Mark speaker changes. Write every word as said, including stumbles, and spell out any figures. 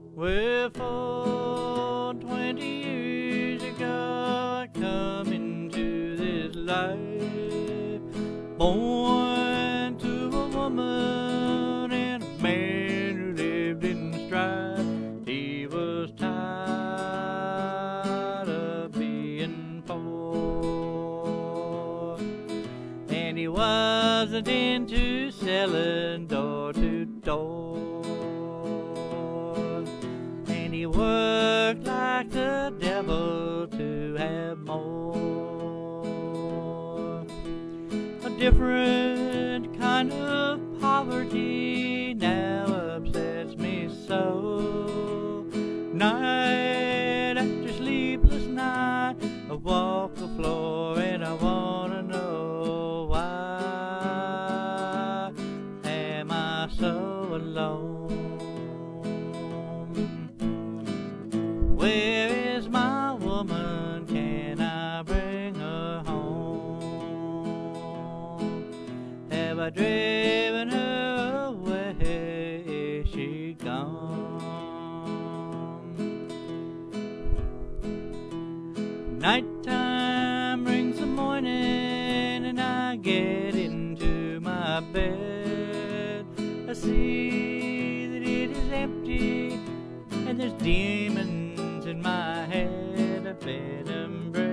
Speaker 1: Well, for twenty years ago, I come into this life, born to a woman and a man who lived in strife. He was tired of being poor, and he wasn't into selling door to door. And he worked like the devil to have more. A different kind of poverty now upsets me so. Night after sleepless night, I walk the floor and I wanna know, why am I so alone? Where is my woman? Can I bring her home? Have I driven her away? Is she gone? Nighttime brings the morning and I get into my bed. I see that it is empty and there's demons in my head. I fed 'em bread.